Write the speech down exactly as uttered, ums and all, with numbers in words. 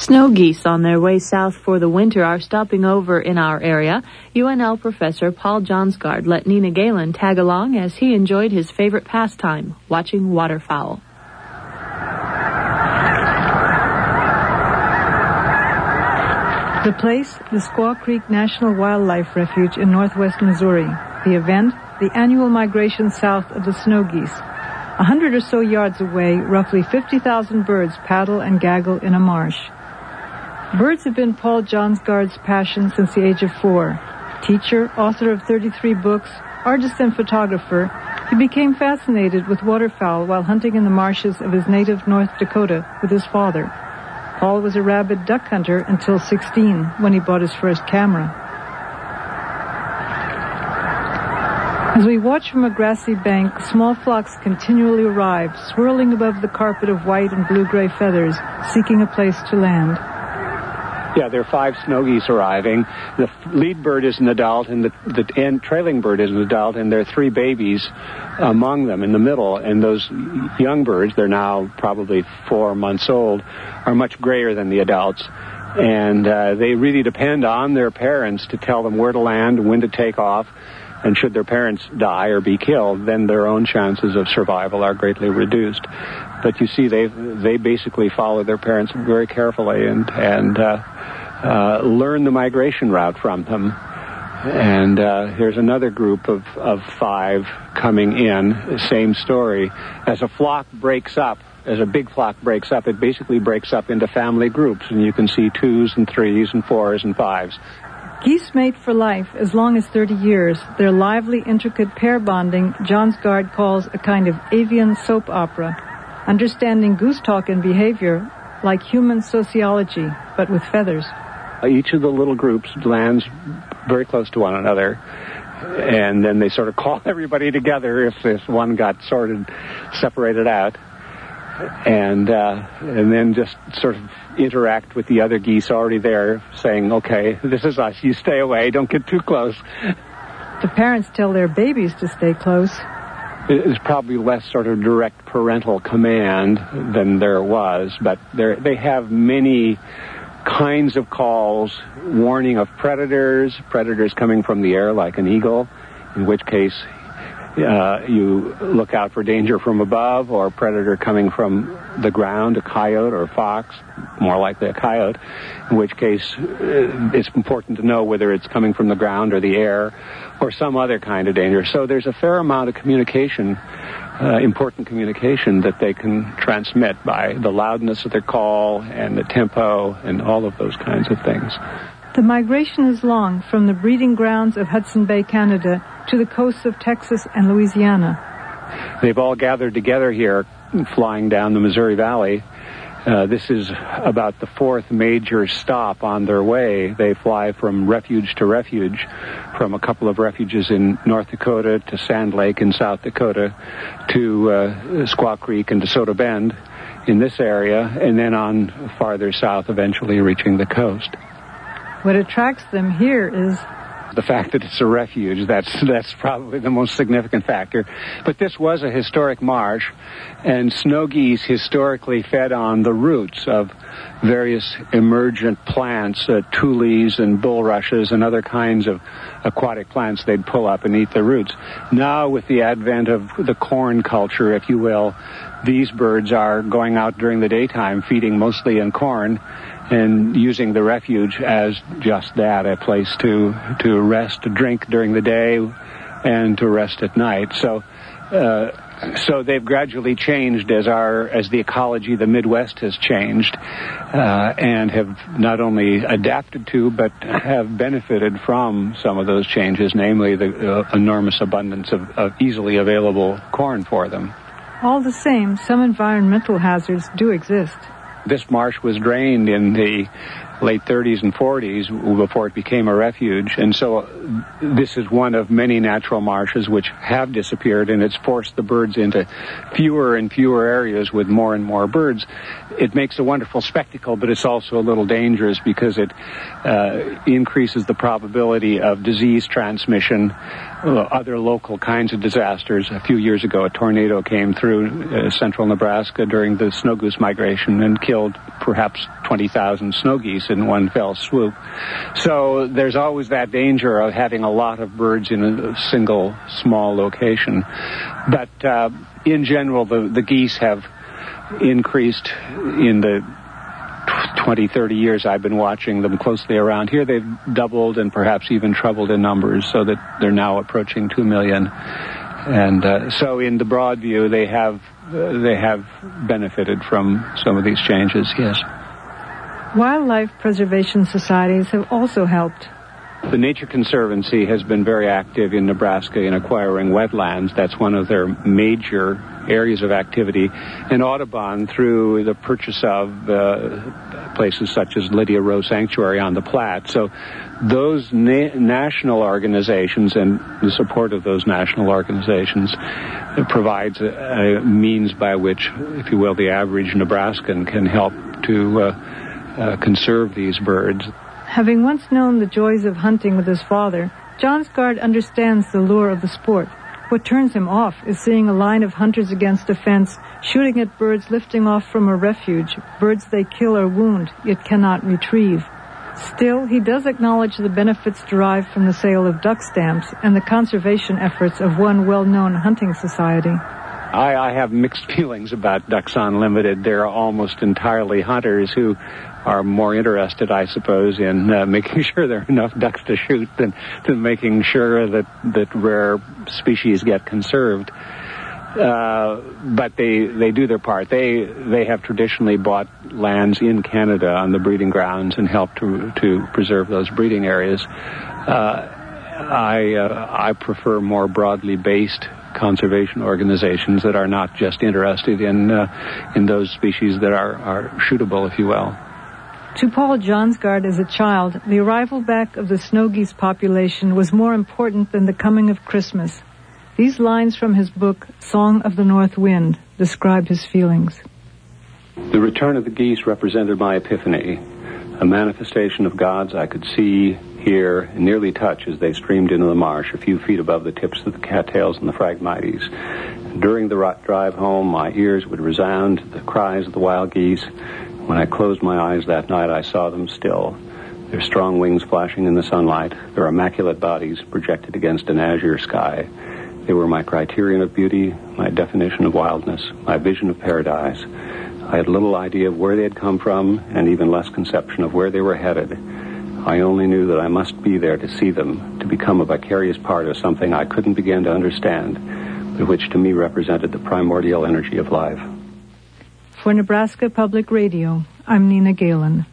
Snow geese on their way south for the winter are stopping over in our area. U N L professor Paul Johnsgaard let Nina Galen tag along as he enjoyed his favorite pastime, watching waterfowl. The place, the Squaw Creek National Wildlife Refuge in northwest Missouri. The event, the annual migration south of the snow geese. A hundred or so yards away, roughly fifty thousand birds paddle and gaggle in a marsh. Birds have been Paul Johnsgaard's passion since the age of four. Teacher, author of thirty-three books, artist and photographer, he became fascinated with waterfowl while hunting in the marshes of his native North Dakota with his father. Paul was a rabid duck hunter until sixteen, when he bought his first camera. As we watch from a grassy bank, small flocks continually arrive, swirling above the carpet of white and blue-gray feathers, seeking a place to land. Yeah, there are five snow geese arriving. The lead bird is an adult, and the, the and trailing bird is an adult, and there are three babies among them in the middle. And those young birds, they're now probably four months old, are much grayer than the adults. And uh, they really depend on their parents to tell them where to land, when to take off. And should their parents die or be killed, then their own chances of survival are greatly reduced. But you see, they they basically follow their parents very carefully and and uh, uh, learn the migration route from them. And uh, here's another group of, of five coming in, same story. As a flock breaks up, as a big flock breaks up, it basically breaks up into family groups, and you can see twos and threes and fours and fives. Geese mate for life as long as thirty years. Their lively, intricate pair bonding Johnsgaard calls a kind of avian soap opera, understanding goose talk and behavior like human sociology, but with feathers. Each of the little groups lands very close to one another, and then they sort of call everybody together if, if one got sort of separated out. And uh, and then just sort of interact with the other geese already there, saying, okay, this is us, you stay away, don't get too close. The parents tell their babies to stay close. There's probably less sort of direct parental command than there was, but they have many kinds of calls, warning of predators, predators coming from the air like an eagle, in which case Uh, you look out for danger from above, or a predator coming from the ground, a coyote or a fox, more likely a coyote, in which case uh, it's important to know whether it's coming from the ground or the air or some other kind of danger. So there's a fair amount of communication, uh, important communication that they can transmit by the loudness of their call and the tempo and all of those kinds of things. The migration is long, from the breeding grounds of Hudson Bay, Canada, to the coasts of Texas and Louisiana. They've all gathered together here, flying down the Missouri Valley. Uh, this is about the fourth major stop on their way. They fly from refuge to refuge, from a couple of refuges in North Dakota to Sand Lake in South Dakota, to uh, Squaw Creek and DeSoto Bend in this area, and then on farther south, eventually reaching the coast. What attracts them here is the fact that it's a refuge. That's that's probably the most significant factor. But this was a historic marsh, and snow geese historically fed on the roots of various emergent plants, uh, tules and bulrushes and other kinds of aquatic plants they'd pull up and eat the roots. Now, with the advent of the corn culture, if you will, these birds are going out during the daytime, feeding mostly on corn, and using the refuge as just that, a place to to rest, to drink during the day, and to rest at night. So, uh, so they've gradually changed as our as the ecology of the Midwest has changed, uh, and have not only adapted to but have benefited from some of those changes, namely the uh, enormous abundance of, of easily available corn for them. All the same, some environmental hazards do exist. This marsh was drained in the late thirties and forties before it became a refuge. And so this is one of many natural marshes which have disappeared, and it's forced the birds into fewer and fewer areas with more and more birds. It makes a wonderful spectacle, but it's also a little dangerous because it uh, increases the probability of disease transmission, uh, other local kinds of disasters. A few years ago, a tornado came through uh, central Nebraska during the snow goose migration and killed perhaps twenty thousand snow geese in one fell swoop. So there's always that danger of having a lot of birds in a single small location. But uh, in general, the, the geese have increased in the twenty, thirty years I've been watching them closely around here. They've doubled and perhaps even trebled in numbers, so that they're now approaching two million. And uh, so in the broad view, they have uh, they have benefited from some of these changes, yes. Wildlife preservation societies have also helped. The Nature Conservancy has been very active in Nebraska in acquiring wetlands. That's one of their major areas of activity. And Audubon, through the purchase of uh, places such as Lydia Rowe Sanctuary on the Platte. So those na- national organizations and the support of those national organizations provides a, a means by which, if you will, the average Nebraskan can help to uh, uh, conserve these birds. Having once known the joys of hunting with his father, Jonsgaard understands the lure of the sport. What turns him off is seeing a line of hunters against a fence, shooting at birds lifting off from a refuge, birds they kill or wound, yet cannot retrieve. Still, he does acknowledge the benefits derived from the sale of duck stamps and the conservation efforts of one well-known hunting society. I, I have mixed feelings about Ducks Unlimited. They're almost entirely hunters who are more interested, I suppose, in uh, making sure there are enough ducks to shoot than, than making sure that, that rare species get conserved. Uh, but they, they do their part. They, they have traditionally bought lands in Canada on the breeding grounds and helped to, to preserve those breeding areas. Uh, I, uh, I prefer more broadly based conservation organizations that are not just interested in, uh, in those species that are, are shootable, if you will. To Paul Jonsgaard as a child, the arrival back of the snow geese population was more important than the coming of Christmas. These lines from his book, Song of the North Wind, describe his feelings. The return of the geese represented my epiphany, a manifestation of gods I could see, hear, and nearly touch as they streamed into the marsh a few feet above the tips of the cattails and the phragmites. During the drive home, my ears would resound the cries of the wild geese. When I closed my eyes that night, I saw them still, their strong wings flashing in the sunlight, their immaculate bodies projected against an azure sky. They were my criterion of beauty, my definition of wildness, my vision of paradise. I had little idea of where they had come from, and even less conception of where they were headed. I only knew that I must be there to see them, to become a vicarious part of something I couldn't begin to understand, but which to me represented the primordial energy of life. For Nebraska Public Radio, I'm Nina Galen.